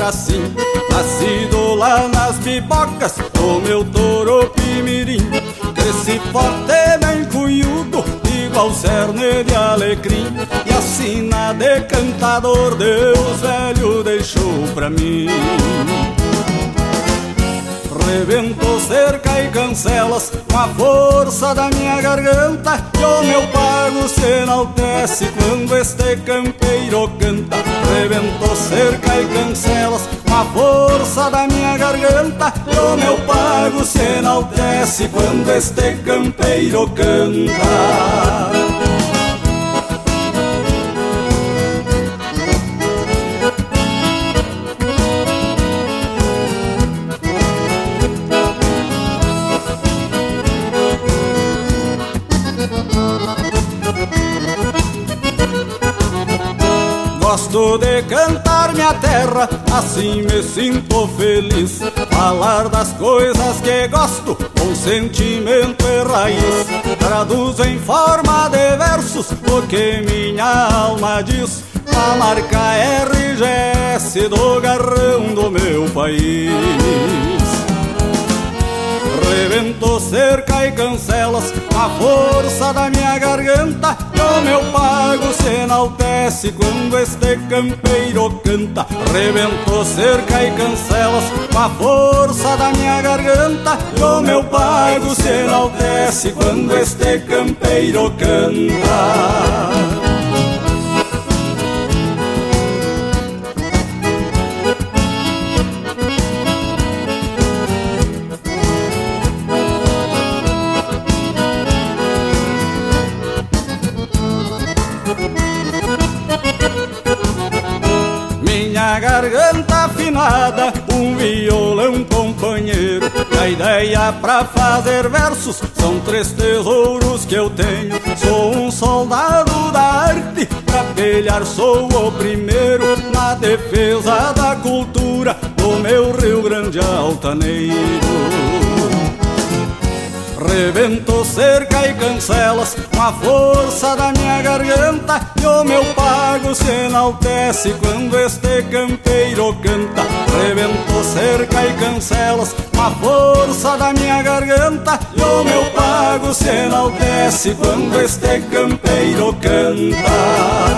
assim, nascido lá nas bibocas do meu Toropimirim. Cresci forte, bem cunhudo, igual cerne de alecrim, e a sina de cantador Deus velho deixou pra mim. Rebentou cerca e cancelas com a força da minha garganta, e o meu pago se enaltece quando este campeiro canta. Rebentou cerca e cancelas com a força da minha garganta, e o meu pago se enaltece quando este campeiro canta. Gosto de cantar minha terra, assim me sinto feliz. Falar das coisas que gosto com sentimento e raiz. Traduzo em forma de versos o que minha alma diz, a marca RGS do garrão do meu país. Rebentou cerca e cancelas com a força da minha garganta, e o meu pago se enaltece quando este campeiro canta. Rebentou cerca e cancelas com a força da minha garganta, e o meu pago se enaltece quando este campeiro canta. Minha garganta afinada, um violão companheiro, a ideia pra fazer versos são 3 tesouros que eu tenho. Sou um soldado da arte, pra pelear sou o primeiro, na defesa da cultura do meu Rio Grande altaneiro. Rebentou cerca e cancelas com a força da minha garganta, e o meu pago se enaltece quando este campeiro canta. Rebentou cerca e cancelas com a força da minha garganta, e o meu pago se enaltece quando este campeiro canta.